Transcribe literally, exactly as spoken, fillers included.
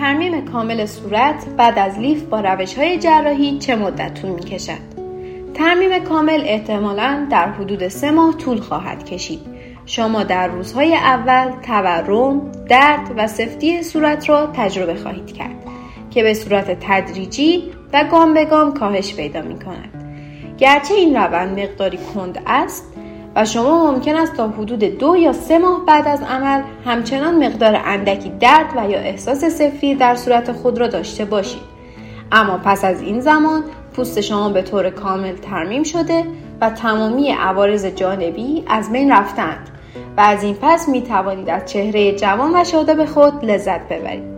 ترمیم کامل صورت بعد از لیف با روش‌های جراحی چه مدت طول می‌کشد؟ ترمیم کامل احتمالاً در حدود سه ماه طول خواهد کشید. شما در روزهای اول تورم، درد و سفتی صورت را تجربه خواهید کرد که به صورت تدریجی و گام به گام کاهش پیدا می‌کند. گرچه این روند مقداری کند است و شما ممکن است تا حدود دو یا سه ماه بعد از عمل همچنان مقدار اندکی درد و یا احساس سفتی در صورت خود را داشته باشید. اما پس از این زمان پوست شما به طور کامل ترمیم شده و تمامی عوارض جانبی از بین رفتند و از این پس می توانید از چهره جوان و شاداب خود لذت ببرید.